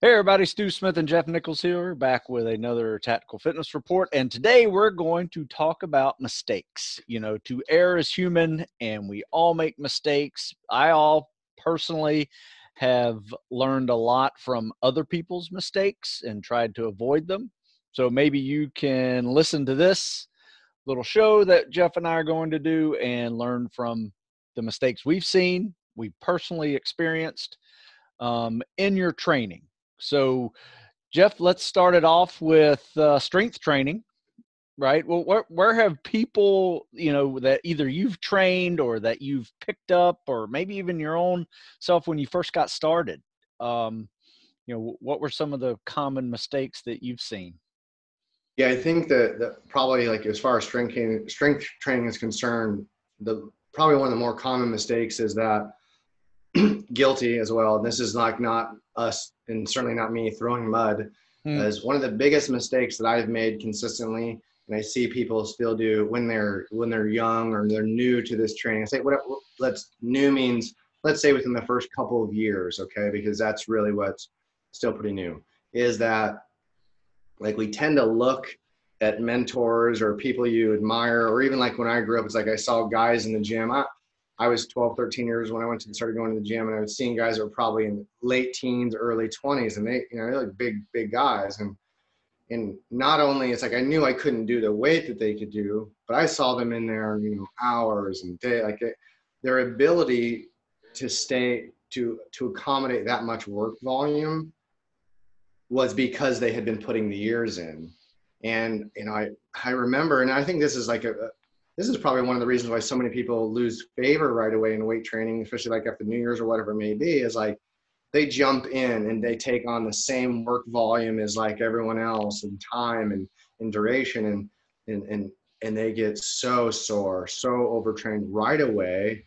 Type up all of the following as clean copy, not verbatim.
Hey everybody, Stu Smith and Jeff Nichols here, back with another Tactical Fitness Report. And today we're going to talk about mistakes. To err is human and we all make mistakes. I all personally have learned a lot from other people's mistakes and tried to avoid them. So maybe you can listen to this little show that Jeff and I are going to do and learn from the mistakes we've seen, we personally experienced in your training. So, Jeff, let's start it off with strength training, right? Well, where have people, that either you've trained or that you've picked up, or maybe even your own self when you first got started? What were some of the common mistakes that you've seen? Yeah, I think that probably like as far as strength training is concerned, the probably one of the more common mistakes is that guilty as well. And this is like not us and certainly not me throwing mud Hmm. as one of the biggest mistakes that I've made consistently. And I see people still do when they're young or they're new to this training. I say let's new means let's say within the first couple of years, okay? Because that's really what's still pretty new. Is that like we tend to look at mentors or people you admire, or even like when I grew up, it's like I saw guys in the gym. I was 12, 13 years when I went to started going to the gym, and I was seeing guys that were probably in late teens, early 20s, and they're like big guys. And not only it's like I knew I couldn't do the weight that they could do, but I saw them in there, hours and day, their ability to stay to accommodate that much work volume was because they had been putting the years in. And I remember, and I think this is this is probably one of the reasons why so many people lose favor right away in weight training, especially like after New Year's or whatever it may be, is like they jump in and they take on the same work volume as like everyone else and time and duration and they get so sore, so overtrained right away.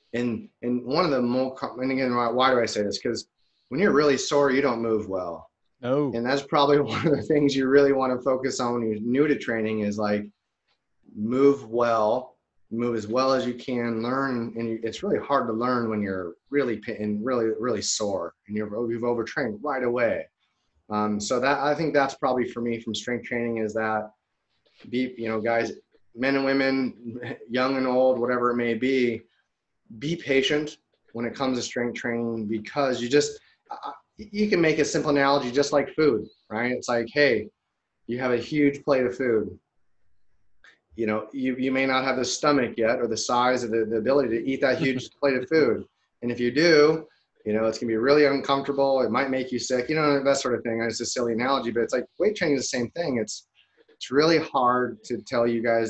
And one of the more, and again, why do I say this? Because when you're really sore, you don't move well. Oh, And that's probably one of the things you really want to focus on when you're new to training is like move well, move as well as you can, learn. And it's really hard to learn when you're really sore and you've overtrained right away. So that I think that's probably for me from strength training is that guys, men and women, young and old, whatever it may be patient when it comes to strength training because you can make a simple analogy just like food, right? It's like, hey, you have a huge plate of food. You may not have the stomach yet or the size or the ability to eat that huge plate of food. And if you do, it's going to be really uncomfortable. It might make you sick, that sort of thing. It's a silly analogy, but it's like weight training is the same thing. It's really hard to tell you guys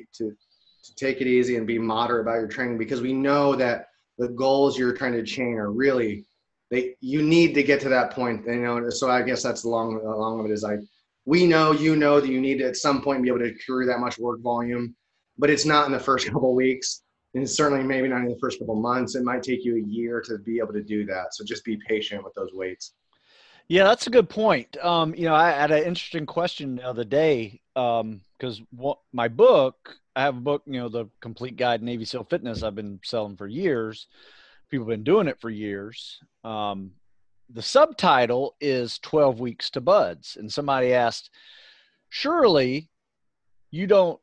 to take it easy and be moderate about your training because we know that the goals you're trying to attain are really you need to get to that point. So I guess that's the long of it is like we know that you need to at some point be able to carry that much work volume, but it's not in the first couple of weeks, and certainly maybe not in the first couple of months. It might take you a year to be able to do that. So just be patient with those weights. yeah, that's a good point. I had an interesting question the other day because my book, I have a book, The Complete Guide to Navy SEAL Fitness. I've been selling for years. People have been doing it for years. The subtitle is 12 Weeks to Buds. And somebody asked, surely you don't,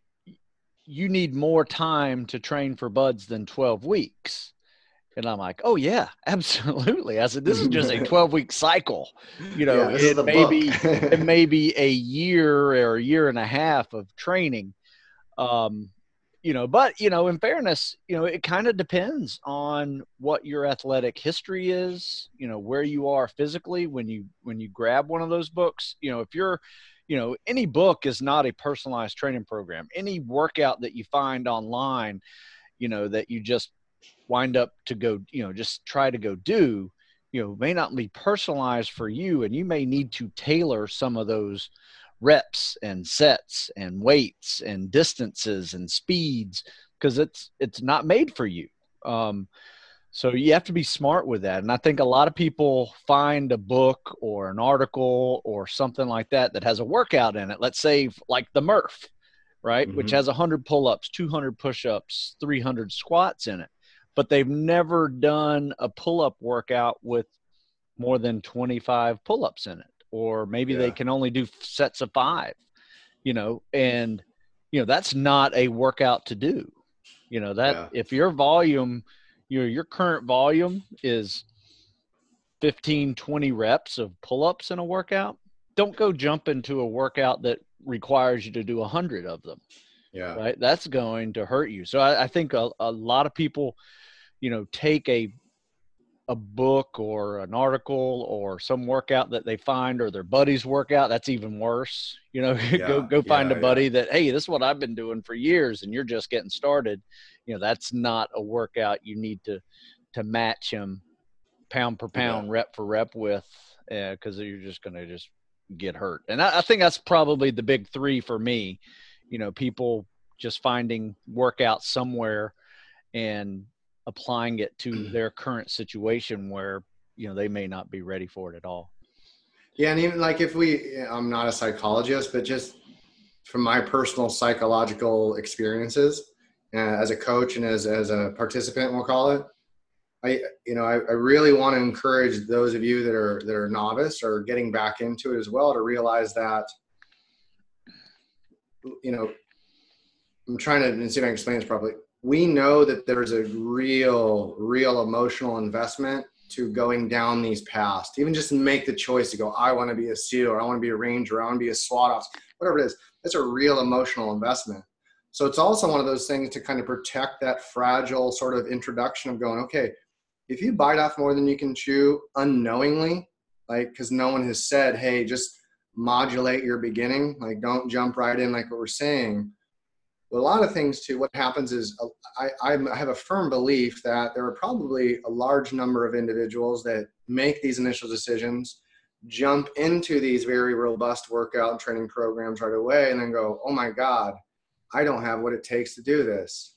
you need more time to train for buds than 12 weeks. And I'm like, oh yeah, absolutely. I said, this is just a 12-week cycle. Yeah, this is It the may book. be it may be a year or a year and a half of training. Um, but in fairness, it kind of depends on what your athletic history is, where you are physically when you grab one of those books. If you're any book is not a personalized training program. Any workout that you find online, that you just wind up to go, just try to go do, may not be personalized for you. And you may need to tailor some of those reps and sets and weights and distances and speeds because it's not made for you. Um, so you have to be smart with that. And I think a lot of people find a book or an article or something like that that has a workout in it. Let's say like the Murph, right? Which Hmm. has 100 pull-ups, 200 push-ups, 300 squats in it. But they've never done a pull-up workout with more than 25 pull-ups in it, or maybe they Yeah. can only do sets of 5, and that's not a workout to do. That Yeah. if your volume, your current volume is 15, 20 reps of pull-ups in a workout, don't go jump into a workout that requires you to do 100 of them, Yeah. right? That's going to hurt you. So I think a lot of people, take a book or an article or some workout that they find, or their buddy's workout. That's even worse. Yeah. Go find a Yeah. Yeah. buddy that, hey, this is what I've been doing for years, and you're just getting started. That's not a workout you need to match him pound per You bet. pound, rep for rep with, because you're just going to just get hurt. And I think that's probably the big 3 for me. People just finding workouts somewhere and applying it to their current situation where, they may not be ready for it at all. Yeah. And even like I'm not a psychologist, but just from my personal psychological experiences as a coach and as a participant, we'll call it, I really want to encourage those of you that are novice or getting back into it as well to realize that, I'm trying to see if I can explain this properly. We know that there's a real emotional investment to going down these paths, to even just make the choice to go, I want to be a SEAL, or I want to be a Ranger, or I want to be a SWAT officer, whatever it is. That's a real emotional investment. So it's also one of those things to kind of protect that fragile sort of introduction of going, okay, if you bite off more than you can chew unknowingly, like, because no one has said, hey, just modulate your beginning, like don't jump right in like what we're saying. But a lot of things too, what happens is I have a firm belief that there are probably a large number of individuals that make these initial decisions, jump into these very robust workout and training programs right away, and then go, oh my God, I don't have what it takes to do this.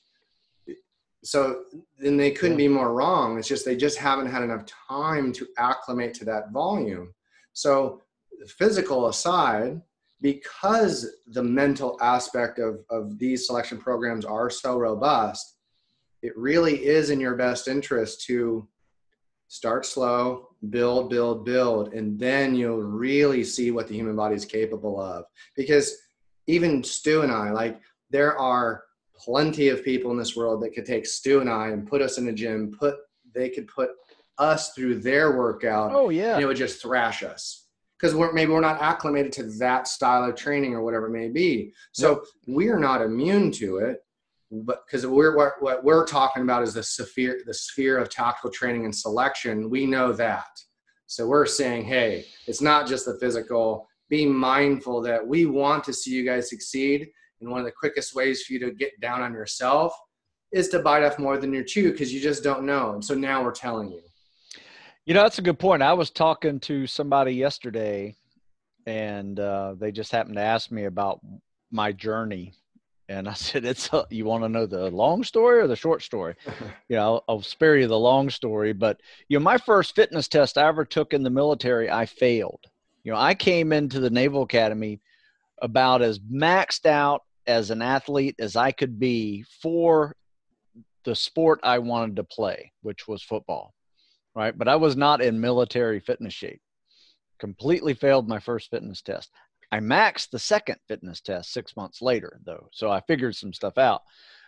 So then they couldn't be more wrong. It's just they just haven't had enough time to acclimate to that volume. So physical aside, because the mental aspect of these selection programs are so robust, it really is in your best interest to start slow, build, and then you'll really see what the human body is capable of. Because even Stu and I, like, there are plenty of people in this world that could take Stu and I and put us in a gym, they could put us through their workout. Oh yeah. And it would just thrash us because maybe we're not acclimated to that style of training or whatever it may be. So we're not immune to it, but because what we're talking about is the sphere of tactical training and selection. We know that. So we're saying, hey, it's not just the physical. Be mindful that we want to see you guys succeed. And one of the quickest ways for you to get down on yourself is to bite off more than you chew, because you just don't know. And so now we're telling you. That's a good point. I was talking to somebody yesterday, and they just happened to ask me about my journey. And I said, you want to know the long story or the short story? I'll spare you the long story. But, my first fitness test I ever took in the military, I failed. I came into the Naval Academy about as maxed out as an athlete as I could be for the sport I wanted to play, which was football, right? But I was not in military fitness shape. Completely failed my first fitness test. I maxed the second fitness test 6 months later, though, so I figured some stuff out.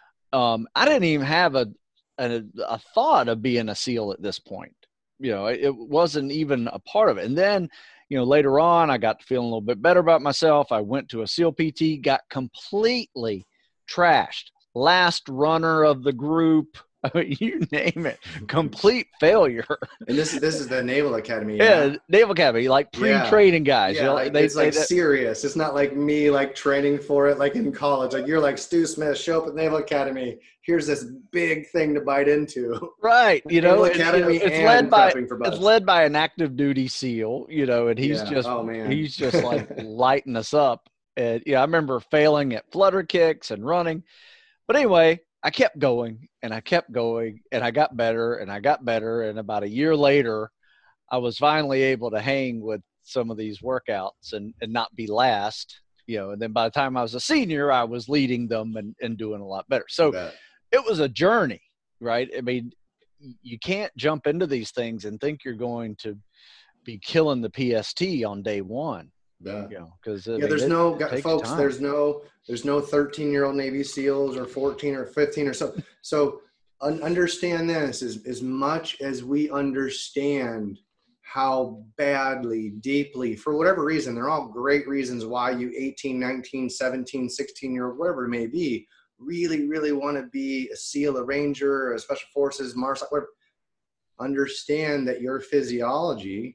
I didn't even have a thought of being a SEAL at this point. It wasn't even a part of it. And then, later on, I got to feeling a little bit better about myself. I went to a SEAL PT, got completely trashed. Last runner of the group. I mean, you name it, complete failure. And this is the Naval Academy. Yeah, Naval Academy, like pre-training guys. Yeah, it's like serious. It's not like me like training for it like in college. Like, you're like, Stu Smith, show up at Naval Academy. Here's this big thing to bite into. Right. Naval Academy, it's led by an active duty SEAL, and he's he's just like lighting us up. And I remember failing at flutter kicks and running. But anyway, I kept going and I kept going, and I got better and I got better. And about a year later, I was finally able to hang with some of these workouts and not be last, and then by the time I was a senior, I was leading them and doing a lot better. So it was a journey, right? I mean, you can't jump into these things and think you're going to be killing the PST on day one. Yeah. You know, because There's no folks. There's no 13-year-old Navy SEALs or 14 or 15 or so. So understand this: as much as we understand how badly, deeply, for whatever reason, they're all great reasons why you 18, 19, 17, 16-year-old, whatever it may be, really, really want to be a SEAL, a Ranger, a Special Forces, Marshal, whatever. Understand that your physiology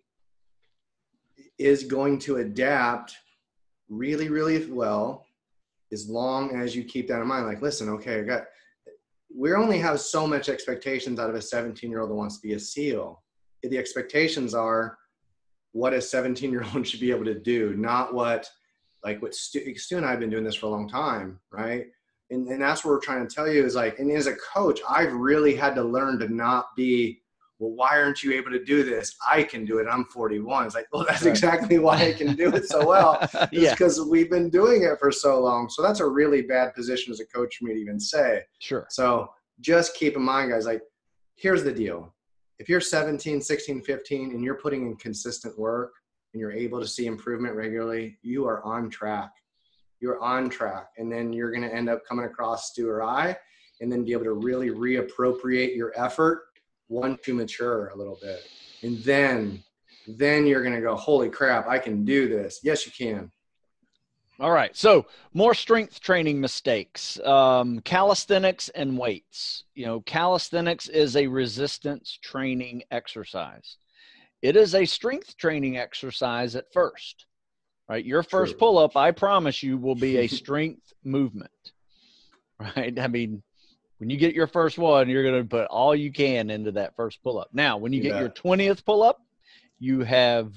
is going to adapt really, really well, as long as you keep that in mind. Like, listen, okay, we only have so much expectations out of a 17-year-old that wants to be a SEAL. The expectations are what a 17-year-old should be able to do, not what Stu and I have been doing this for a long time, right? And that's what we're trying to tell you is like, and as a coach, I've really had to learn to not be, well, why aren't you able to do this? I can do it. I'm 41. It's like, well, that's exactly why I can do it so well. It's because we've been doing it for so long. So that's a really bad position as a coach for me to even say. Sure. So just keep in mind, guys, like, here's the deal. If you're 17, 16, 15, and you're putting in consistent work and you're able to see improvement regularly, you are on track. You're on track. And then you're going to end up coming across Stu or I, and then be able to really reappropriate your effort once you mature a little bit. And then you're going to go, holy crap, I can do this. Yes, you can. All right. So more strength training mistakes, calisthenics and weights. You know, calisthenics is a resistance training exercise. It is a strength training exercise at first, right? Your first pull-up, I promise you, will be a strength movement, right? I mean, when you get your first one, you're going to put all you can into that first pull-up. Now, when you get your 20th pull-up, you have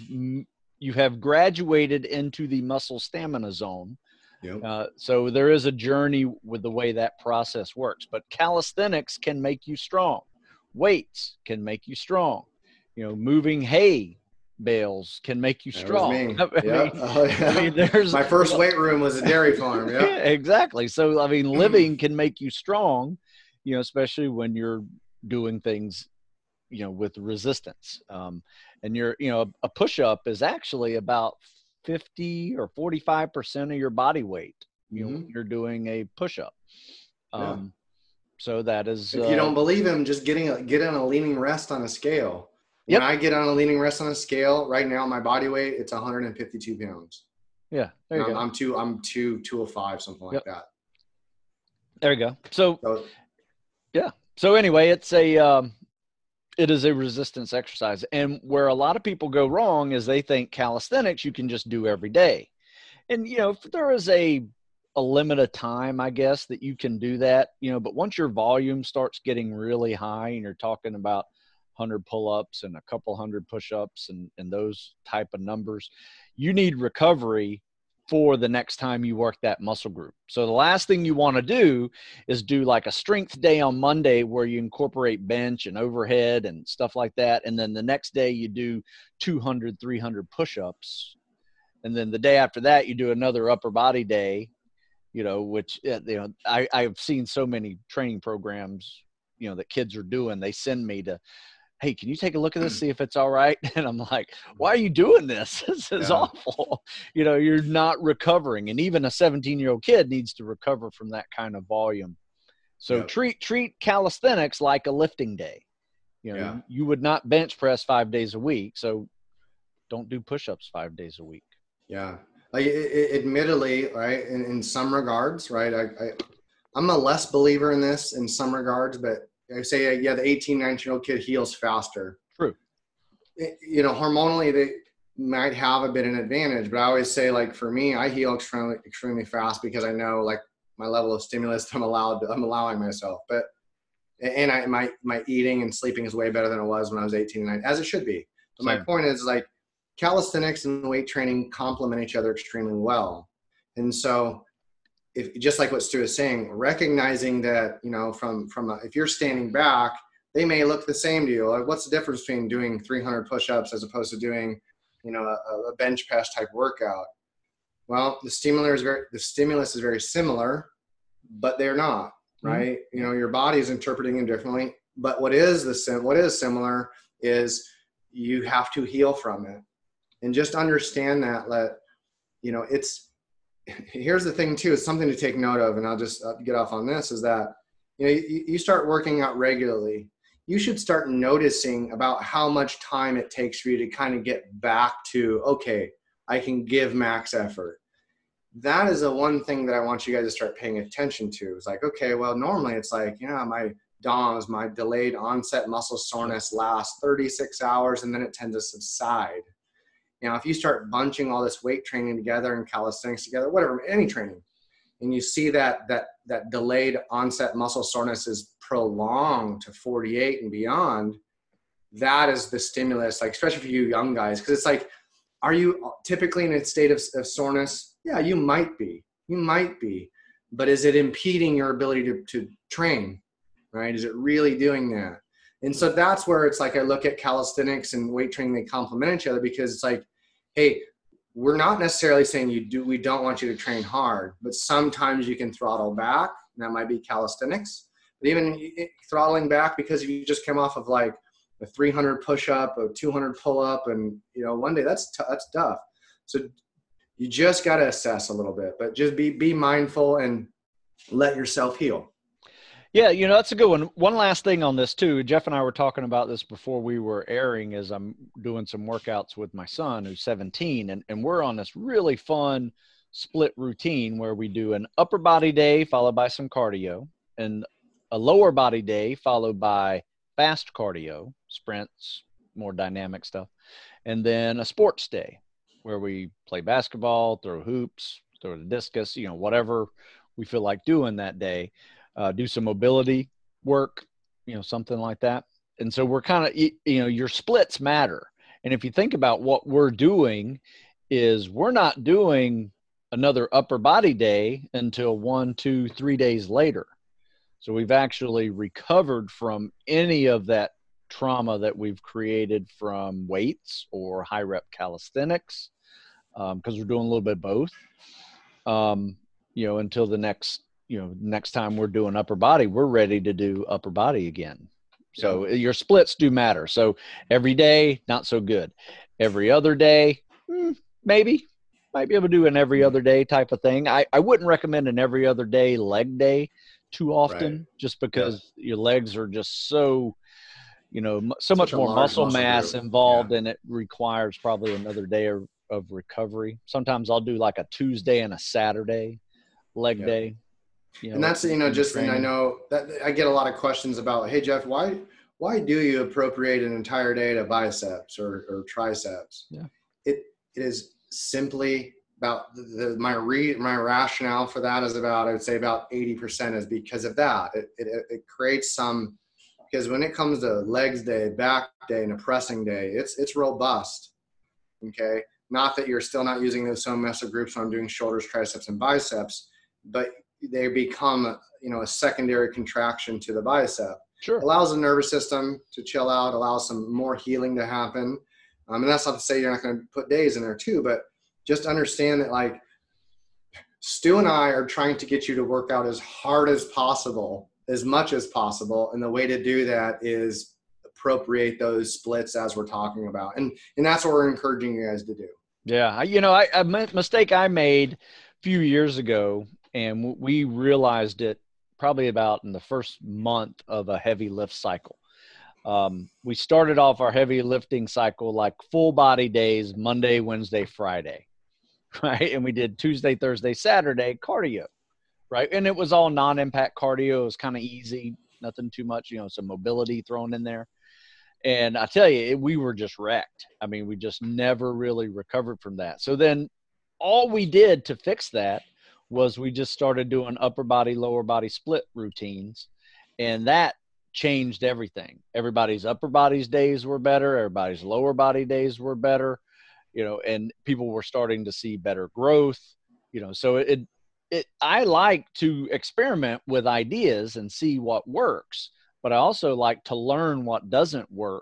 graduated into the muscle stamina zone. Yep. So there is a journey with the way that process works. But calisthenics can make you strong. Weights can make you strong. You know, moving hay bales can make you strong. I mean, there's my first weight room was a dairy farm. Yeah, exactly. So I mean, living can make you strong. You know, especially when you're doing things, you know, with resistance. And a push-up is actually about 50 or 45% of your body weight. You know, when you're doing a push-up. So that is. If you don't believe him, just get on a leaning rest on a scale. When I get on a leaning rest on a scale, right now my body weight, it's 152 pounds. Yeah, there you go. I'm 205, something like that. There you go. So yeah. So anyway, it is a resistance exercise. And where a lot of people go wrong is they think calisthenics you can just do every day. And, you know, there is a limit of time, I guess, that you can do that, you know, but once your volume starts getting really high and you're talking about 100 pull-ups and a couple hundred push-ups and those type of numbers, you need recovery for the next time you work that muscle group. So the last thing you want to do is do like a strength day on Monday where you incorporate bench and overhead and stuff like that. And then the next day you do 200, 300 push-ups. And then the day after that, you do another upper body day, you know, which, you know, I've seen so many training programs, you know, that kids are doing. They send me to, hey, can you take a look at this, see if it's all right? And I'm like, why are you doing this? This is awful. You know, you're not recovering. And even a 17-year-old kid needs to recover from that kind of volume. So treat calisthenics like a lifting day. You know, you would not bench press 5 days a week. So don't do push-ups 5 days a week. Yeah. Like admittedly, right, in some regards, right, I'm a less believer in this in some regards, but I say, the 18, 19-year-old kid heals faster. True. You know, hormonally, they might have a bit of an advantage, but I always say, like, for me, I heal extremely fast because I know, like, my level of stimulus I'm allowing myself. But, and my eating and sleeping is way better than it was when I was 18 and 19, as it should be. But my point is, like, calisthenics and weight training complement each other extremely well. And so, just like what Stu is saying, recognizing that, you know, if you're standing back, they may look the same to you. Like, what's the difference between doing 300 push-ups as opposed to doing, you know, a bench press type workout? Well, the stimulus is very similar, but they're not, right? You know, your body is interpreting them differently. But what is similar is you have to heal from it. And just understand that, here's the thing too, it's something to take note of, and I'll just get off on this, is that, you start working out regularly, you should start noticing about how much time it takes for you to kind of get back to, okay, I can give max effort. That is the one thing that I want you guys to start paying attention to. It's like, okay, well, normally it's like, my DOMS, my delayed onset muscle soreness, lasts 36 hours and then it tends to subside. If you start bunching all this weight training together and calisthenics together, whatever, any training, and you see that delayed onset muscle soreness is prolonged to 48 and beyond, that is the stimulus, like, especially for you young guys. Because it's like, are you typically in a state of soreness? Yeah, you might be. But is it impeding your ability to train, right? Is it really doing that? And so that's where it's like, I look at calisthenics and weight training, they complement each other, because it's like, hey, we're not necessarily saying we don't want you to train hard, but sometimes you can throttle back, and that might be calisthenics. But even throttling back because you just came off of like a 300 push-up, a 200 pull-up, and one day that's tough. So you just got to assess a little bit, but just be mindful and let yourself heal. Yeah, that's a good one. One last thing on this too. Jeff and I were talking about this before we were airing, as I'm doing some workouts with my son who's 17, and we're on this really fun split routine where we do an upper body day followed by some cardio, and a lower body day followed by fast cardio, sprints, more dynamic stuff, and then a sports day where we play basketball, throw hoops, throw the discus, whatever we feel like doing that day. Do some mobility work, something like that. And so we're kind of, your splits matter. And if you think about what we're doing, is we're not doing another upper body day until 1, 2, 3 days later. So we've actually recovered from any of that trauma that we've created from weights or high rep calisthenics, because we're doing a little bit of both, until the next time we're doing upper body, we're ready to do upper body again. So your splits do matter. So every day, not so good. Every other day, maybe might be able to do an every other day type of thing. I wouldn't recommend an every other day leg day too often, right, just because your legs are just so, so much more muscle mass involved, and it requires probably another day of recovery. Sometimes I'll do like a Tuesday and a Saturday leg day. And that's, and I know that I get a lot of questions about, hey, Jeff, why do you appropriate an entire day to biceps or triceps? Yeah. It is simply about my rationale for that is about, I would say about 80% is because of that. It creates some, because when it comes to legs day, back day, and a pressing day, it's robust. Okay. Not that you're still not using those same muscle groups when I'm doing shoulders, triceps, and biceps, but they become, a secondary contraction to the bicep. Sure. Allows the nervous system to chill out, allows some more healing to happen. And that's not to say you're not going to put days in there too, but just understand that, like, Stu and I are trying to get you to work out as hard as possible, as much as possible. And the way to do that is appropriate those splits as we're talking about. And that's what we're encouraging you guys to do. Yeah. A mistake I made a few years ago, and we realized it probably about in the first month of a heavy lift cycle. We started off our heavy lifting cycle like full body days, Monday, Wednesday, Friday, right? And we did Tuesday, Thursday, Saturday cardio, right? And it was all non-impact cardio. It was kind of easy, nothing too much, some mobility thrown in there. And I tell you, we were just wrecked. I mean, we just never really recovered from that. So then all we did to fix that was we just started doing upper body, lower body split routines. And that changed everything. Everybody's upper body's days were better. Everybody's lower body days were better, and people were starting to see better growth, so I like to experiment with ideas and see what works, but I also like to learn what doesn't work.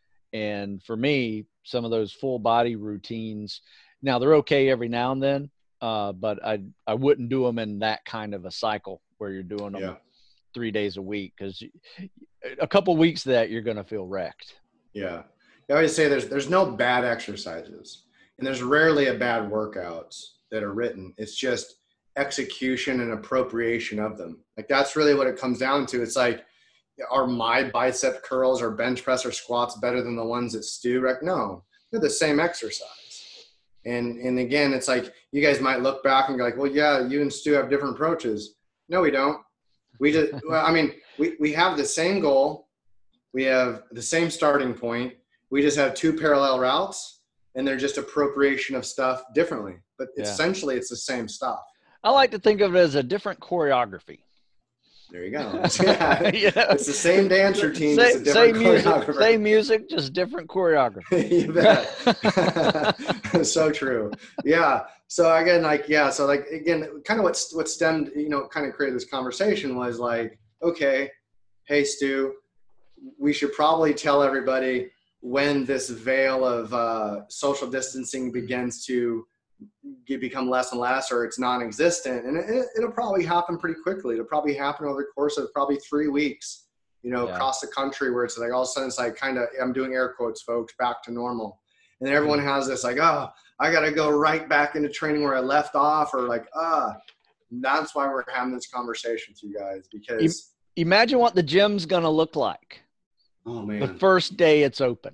And for me, some of those full body routines, now they're okay every now and then, but I wouldn't do them in that kind of a cycle where you're doing them 3 days a week, because a couple of weeks that you're going to feel wrecked. Yeah. I always say there's no bad exercises, and there's rarely a bad workouts that are written. It's just execution and appropriation of them. Like that's really what it comes down to. It's like, are my bicep curls or bench press or squats better than the ones that Stu? No, they're the same exercise. And again, it's like you guys might look back and go like, well, yeah, you and Stu have different approaches. No, we don't. We just, well, I mean, we have the same goal. We have the same starting point. We just have two parallel routes, and they're just appropriation of stuff differently. But essentially, it's the same stuff. I like to think of it as a different choreography. There you go. Yeah. It's the same dance routine, just a different choreographer. Same music, just different choreography. You bet. So true. Yeah. So again, kind of what stemmed, kind of created this conversation was like, okay, hey, Stu, we should probably tell everybody when this veil of social distancing begins to become less and less, or it's non-existent, and it'll probably happen pretty quickly. It'll probably happen over the course of probably 3 weeks, across the country, where it's like all of a sudden it's like kind of, I'm doing air quotes, folks, back to normal. And then everyone has this like, oh, I got to go right back into training where I left off, or like, that's why we're having this conversation with you guys, because imagine what the gym's going to look like. Oh man. The first day it's open.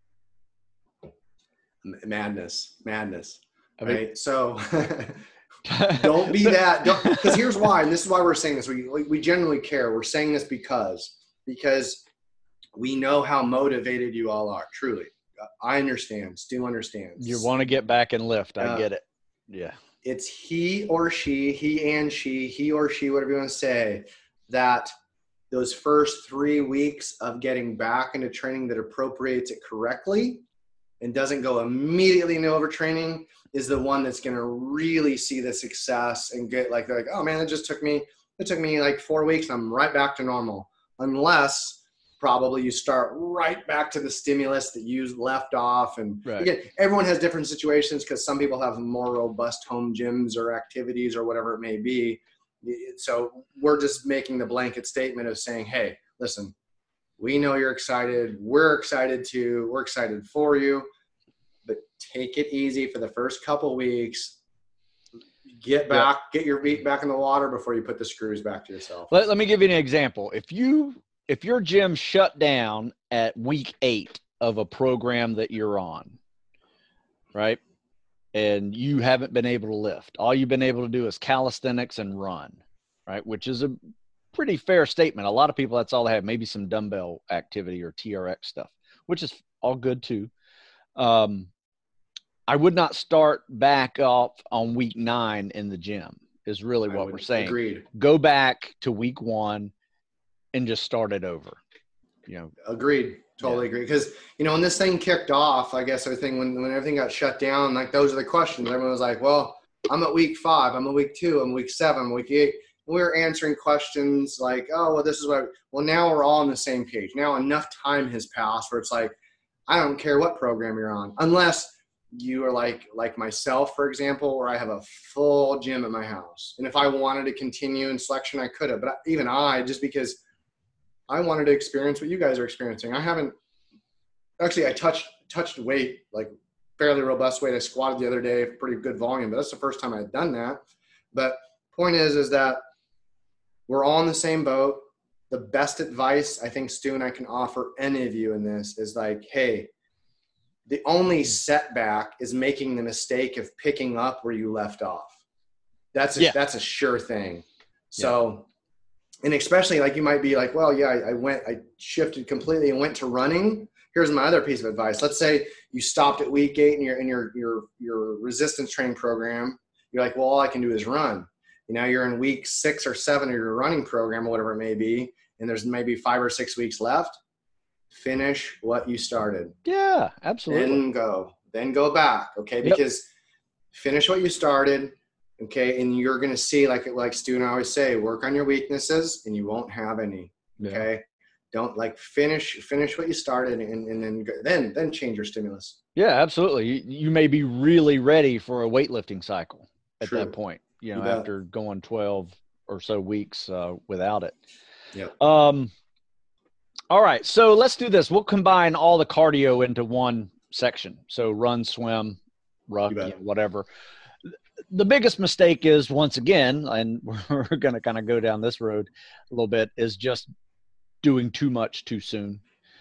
Madness. I mean, right. So don't be that, because here's why, and this is why we're saying this. We genuinely care. We're saying this because we know how motivated you all are. Truly. I understand. Stu understands. You want to get back and lift. I get it. Yeah. It's he or she, he or she, whatever you want to say, that those first 3 weeks of getting back into training that appropriates it correctly and doesn't go immediately into overtraining is the one that's going to really see the success and get like, they're like, oh man, it took me like 4 weeks. And I'm right back to normal. Unless probably you start right back to the stimulus that you left off. And again, everyone has different situations, because some people have more robust home gyms or activities or whatever it may be. So we're just making the blanket statement of saying, hey, listen, we know you're excited. We're excited too. We're excited for you, but take it easy for the first couple weeks. Get your feet back in the water before you put the screws back to yourself. Let me give you an example. If your gym shut down at week 8 of a program that you're on, right, and you haven't been able to lift, all you've been able to do is calisthenics and run, right, which is a pretty fair statement. A lot of people, that's all they have, maybe some dumbbell activity or TRX stuff, which is all good too. I would not start back off on week 9 in the gym is really what we're saying. Agreed. Go back to week 1 and just start it over. Agreed. Totally agree. Because, when this thing kicked off, I guess when everything got shut down, like those are the questions. Everyone was like, well, I'm at week 5, I'm at week 2, I'm at week 7, I'm at week 8. And we were answering questions like, oh, well, this is well, now we're all on the same page. Now enough time has passed where it's like, I don't care what program you're on, unless you are like myself, for example, where I have a full gym at my house. And if I wanted to continue in selection, I could have. But even just because I wanted to experience what you guys are experiencing. I touched weight, like fairly robust weight. I squatted the other day, pretty good volume, but that's the first time I had done that. But point is that we're all in the same boat. The best advice I think Stu and I can offer any of you in this is like, hey, the only setback is making the mistake of picking up where you left off. That's a sure thing. So, and especially like you might be like, well, yeah, I shifted completely and went to running. Here's my other piece of advice. Let's say you stopped at week 8 in your resistance training program. You're like, well, all I can do is run. You're in week 6 or 7 of your running program or whatever it may be, and there's maybe 5 or 6 weeks left. Finish what you started. Yeah, absolutely. Then go back. Okay. Because finish what you started. Okay. And you're going to see, like Stu and I always say, work on your weaknesses and you won't have any. Okay. Don't finish what you started and then change your stimulus. Yeah, absolutely. You may be really ready for a weightlifting cycle at that point, after going 12 or so weeks without it. Yeah. All right. So let's do this. We'll combine all the cardio into one section. So run, swim, ruck, whatever. The biggest mistake is, once again, and we're going to kind of go down this road a little bit, is just doing too much too soon,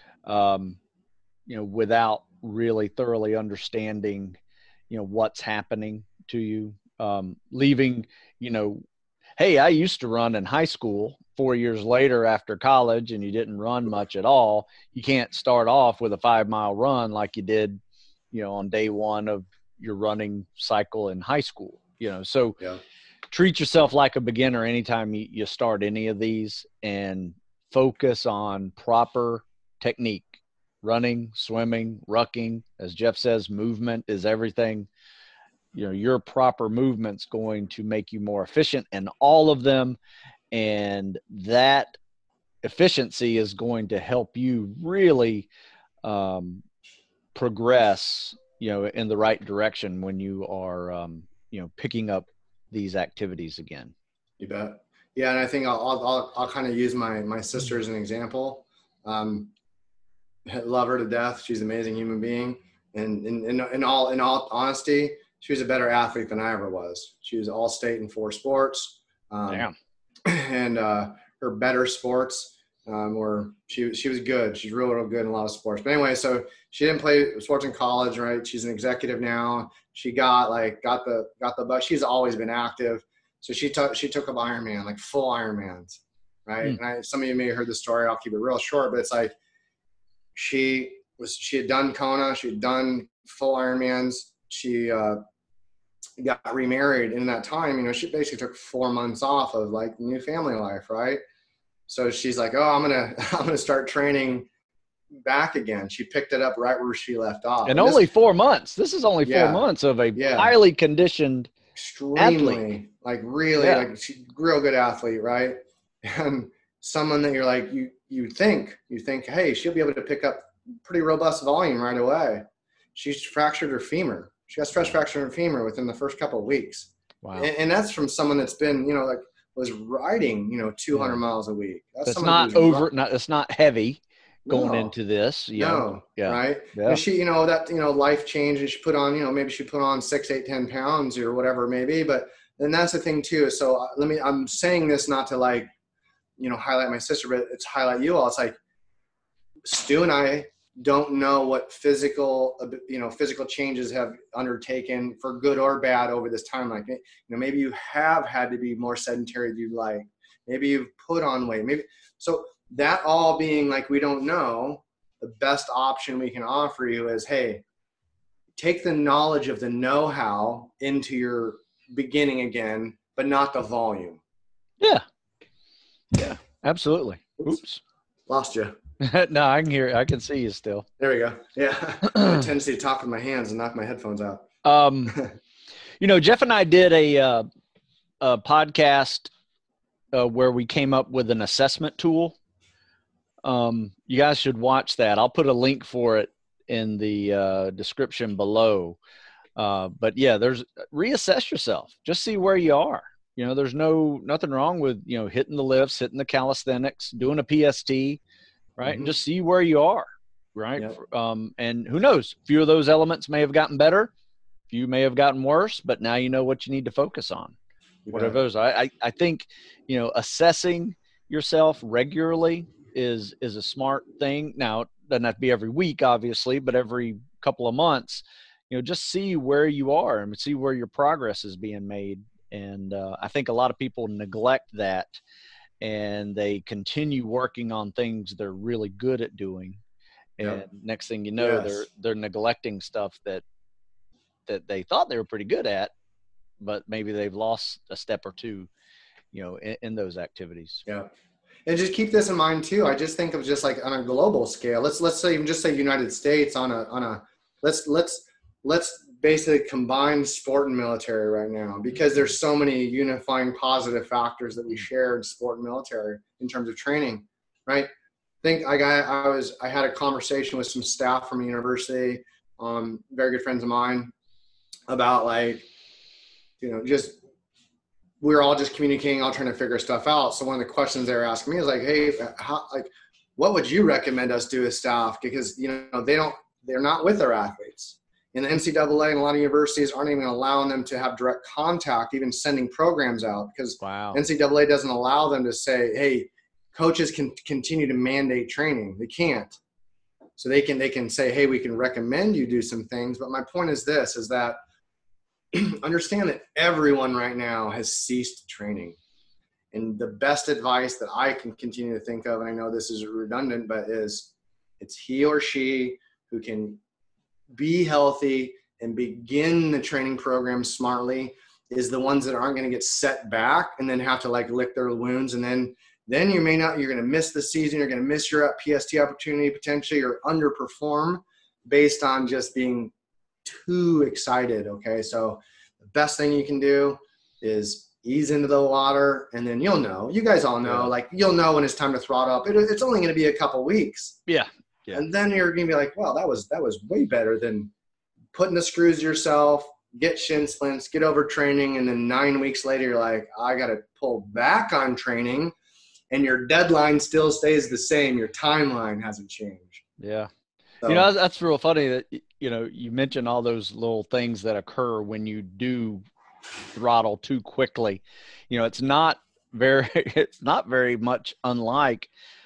without really thoroughly understanding, what's happening to you, leaving, hey, I used to run in high school. 4 years later after college and you didn't run much at all. You can't start off with a 5-mile run like you did, on day one of your running cycle in high school, so treat yourself like a beginner anytime you start any of these, and focus on proper technique. Running, swimming, rucking. As Jeff says, movement is everything. Your proper movement's going to make you more efficient in all of them. And that efficiency is going to help you really progress, in the right direction when you are, picking up these activities again. You bet. Yeah, and I think I'll kind of use my sister as an example. Love her to death. She's an amazing human being, and in all honesty, she was a better athlete than I ever was. She was all state in 4 sports. Damn. And her better sports were she was good. She's real good in a lot of sports. But anyway, so she didn't play sports in college, right? She's an executive now. She got the bug. She's always been active. So she took up Ironman, like full Ironmans, right? And some of you may have heard the story. I'll keep it real short, but it's like she had done Kona, she had done full Ironmans. She got remarried in that time. She basically took 4 months off of like new family life, right? So she's like, oh, I'm gonna start training back again. She picked it up right where she left off. And only 4 months. This is only 4 months of a highly conditioned, extremely athlete. Like really like she's a real good athlete, right? And someone that you're like, you think, hey, she'll be able to pick up pretty robust volume right away. She's fractured her femur. She got stress fracture in her femur within the first couple of weeks. Wow. And that's from someone that's been, was riding, 200 miles a week. It's not it's not heavy going into this. Right? Yeah. And she, life changed, and she put on, maybe she put on 6, 8, 10 pounds or whatever it may be. But then that's the thing too. So I'm saying this not to like, highlight my sister, but it's highlight you all. It's like Stu and I don't know what physical changes have undertaken for good or bad over this time. Like, maybe you have had to be more sedentary than you'd like. Maybe you've put on weight. Maybe so. That all being like, we don't know. The best option we can offer you is, hey, take the knowledge of the know-how into your beginning again, but not the volume. Yeah, absolutely. Oops. Lost you. No, I can hear. I can see you still. There we go. Yeah, I have a tendency to talk with my hands and knock my headphones out. Jeff and I did a podcast where we came up with an assessment tool. You guys should watch that. I'll put a link for it in the description below. But yeah, reassess yourself. Just see where you are. There's nothing wrong with hitting the lifts, hitting the calisthenics, doing a PST. Right. And just see where you are. Right. Yep. And who knows, a few of those elements may have gotten better. A few may have gotten worse, but now you know what you need to focus on. What are those? I think, assessing yourself regularly is a smart thing. Now, it doesn't have to be every week, obviously, but every couple of months, just see where you are and see where your progress is being made. And I think a lot of people neglect that. And they continue working on things they're really good at doing, and next thing you know, they're neglecting stuff that they thought they were pretty good at, but maybe they've lost a step or two, in those activities. Yeah, and just keep this in mind too. I just think of just like on a global scale. Let's say even just say United States on a let's basically combine sport and military right now, because there's so many unifying positive factors that we share in sport and military in terms of training, right? I had a conversation with some staff from a university, very good friends of mine, about just we were all just communicating, all trying to figure stuff out. So one of the questions they were asking me is like, hey, what would you recommend us do as staff? Because, they're not with their athletes. And the NCAA and a lot of universities aren't even allowing them to have direct contact, even sending programs out, because Wow. NCAA doesn't allow them to say, hey, coaches can continue to mandate training. They can't. So they can say, hey, we can recommend you do some things. But my point is this, is that understand that everyone right now has ceased training. And the best advice that I can continue to think of, and I know this is redundant, but it's he or she who can be healthy and begin the training program smartly is the ones that aren't going to get set back and then have to lick their wounds. And then you're going to miss the season. You're going to miss your PST opportunity potentially, or underperform based on just being too excited. Okay. So the best thing you can do is ease into the water, and then you guys all know, you'll know when it's time to throttle up. It's only going to be a couple weeks. Yeah. And then you're going to be like, wow, that was way better than putting the screws yourself, get shin splints, get over training. And then 9 weeks later, you're like, I got to pull back on training, and your deadline still stays the same. Your timeline hasn't changed. Yeah. So, That's real funny that, you mentioned all those little things that occur when you do throttle too quickly. It's not very much unlike,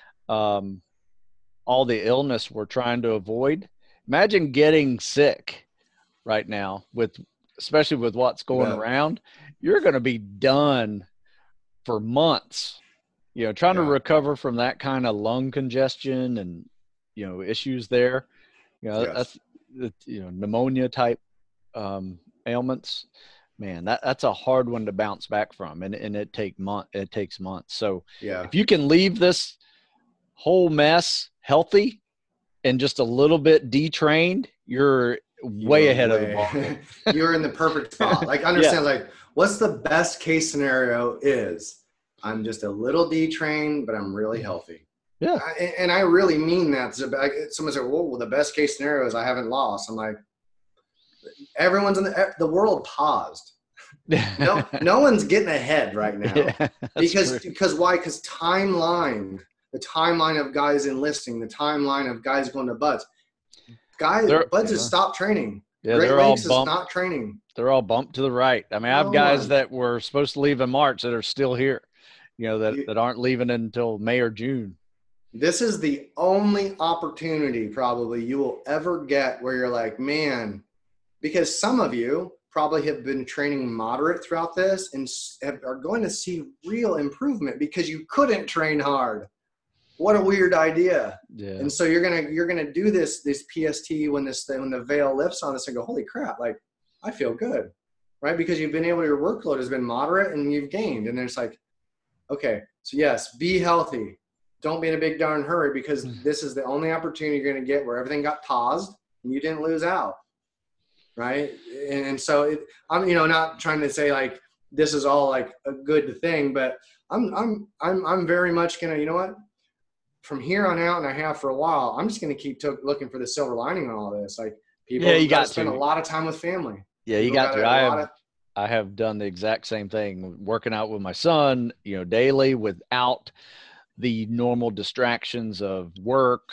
all the illness we're trying to avoid. Imagine getting sick right now especially with what's going around. You're going to be done for months, trying to recover from that kind of lung congestion and, issues there. That's pneumonia type ailments. Man, that's a hard one to bounce back from, and it takes months. So if you can leave this whole mess healthy and just a little bit detrained, you're way ahead of the ball. You're in the perfect spot. Understand, what's the best case scenario is I'm just a little detrained, but I'm really healthy. Yeah. And I really mean that. Someone said, well, the best case scenario is I haven't lost. I'm like, everyone's the world paused. No one's getting ahead right now. Yeah, because why? Because the timeline of guys enlisting, the timeline of guys going to buds. Buds have stopped training. Yeah, Great Lakes is not training. They're all bumped to the right. I mean, I have guys that were supposed to leave in March that are still here, that aren't leaving until May or June. This is the only opportunity probably you will ever get where you're like, man, because some of you probably have been training moderate throughout this and are going to see real improvement because you couldn't train hard. What a weird idea. Yeah. And so you're gonna do this PST when the veil lifts on us and go, holy crap, I feel good, right? Because your workload has been moderate and you've gained. And then it's like, okay, so yes, be healthy. Don't be in a big darn hurry, because this is the only opportunity you're gonna get where everything got paused and you didn't lose out, right? And so I'm not trying to say this is all a good thing, but I'm very much gonna from here on out, and I have for a while, I'm just going to keep looking for the silver lining on all this. People you got to spend a lot of time with family. Yeah, you got to. I have done the exact same thing, working out with my son, daily without the normal distractions of work,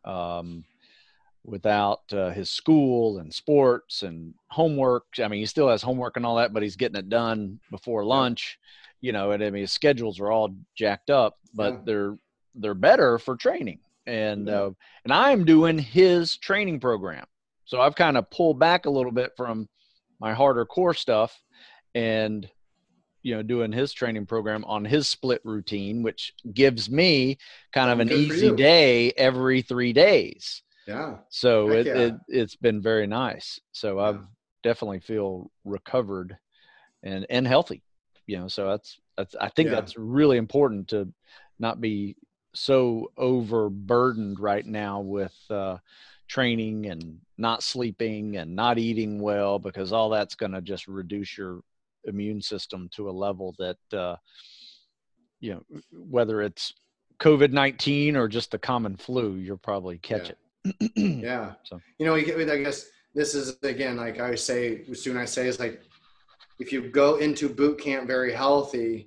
without his school and sports and homework. I mean, he still has homework and all that, but he's getting it done before lunch, and I mean, his schedules are all jacked up, but they're better for training. And I'm doing his training program. So I've kind of pulled back a little bit from my harder core stuff and, doing his training program on his split routine, which gives me kind of an easy day every 3 days. Yeah. So it's been very nice. So I've definitely feel recovered and healthy, so I think that's really important, to not be so overburdened right now with training and not sleeping and not eating well, because all that's going to just reduce your immune system to a level that whether it's COVID-19 or just the common flu, you'll probably catch it. Yeah. So I guess this is, again, like I say, is if you go into boot camp very healthy,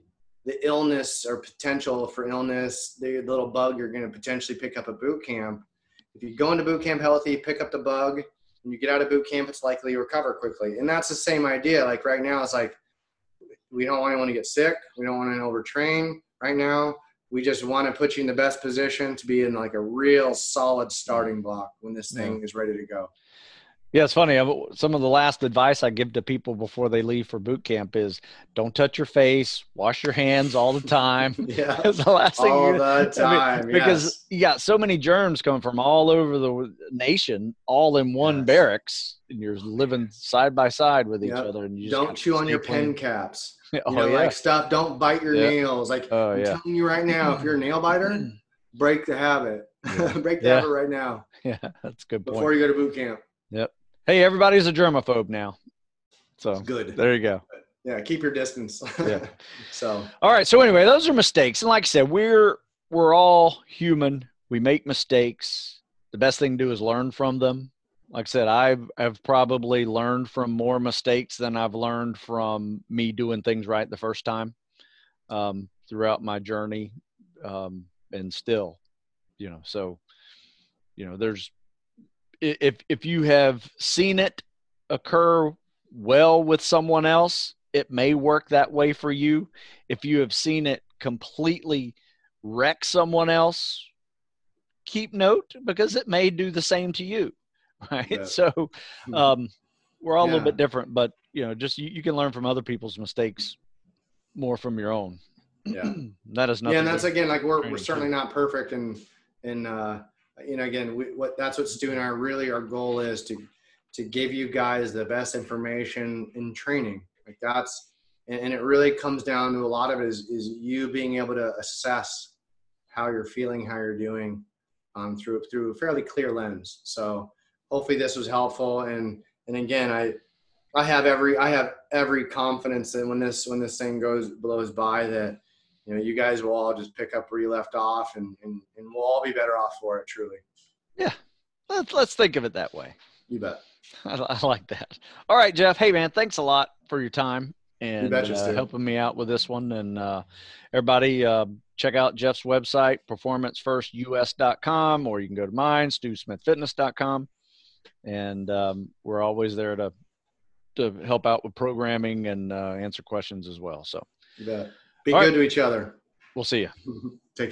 the illness or potential for illness, the little bug you're going to potentially pick up at boot camp. If you go into boot camp healthy, pick up the bug, and you get out of boot camp, it's likely you recover quickly. And that's the same idea. Like right now, it's like we don't want anyone to get sick. We don't want to overtrain right now. We just want to put you in the best position to be in like a real solid starting block when this thing is ready to go. Yeah, it's funny. Some of the last advice I give to people before they leave for boot camp is don't touch your face, wash your hands all the time. Yeah, it's the last thing all the time. because you got so many germs coming from all over the nation, all in one barracks, and you're living side by side with each other. And you just don't chew on your pen caps. Like stuff. Don't bite your nails. Like I'm telling you right now, if you're a nail biter, break the habit. Break the habit right now. Yeah, that's a good point. Before you go to boot camp. Yep. Hey, everybody's a germaphobe now. So good. There you go. Yeah, keep your distance. Yeah. So all right. So anyway, those are mistakes. And like I said, we're all human. We make mistakes. The best thing to do is learn from them. Like I said, I've probably learned from more mistakes than I've learned from me doing things right the first time throughout my journey. And still, so, there's, if you have seen it occur well with someone else, it may work that way for you. If you have seen it completely wreck someone else, keep note because it may do the same to you. Right. Yeah. So we're all a little bit different, but just you can learn from other people's mistakes more from your own. Yeah. That is nothing. Yeah. And that's again, like we're certainly not perfect. And again, that's what Stu and I really, our goal is to give you guys the best information in training. Like that's, and it really comes down to a lot of it is you being able to assess how you're feeling, how you're doing through a fairly clear lens. So hopefully this was helpful. And again, I have every confidence that when this thing blows by that, you guys will all just pick up where you left off and we'll all be better off for it, truly. Yeah. Let's think of it that way. You bet. I like that. All right, Jeff. Hey man, thanks a lot for your time and helping me out with this one. And everybody check out Jeff's website, performancefirst.us.com, or you can go to mine, StuSmithFitness.com. And we're always there to help out with programming and answer questions as well. So you bet. Be good to each other. We'll see you. Take care.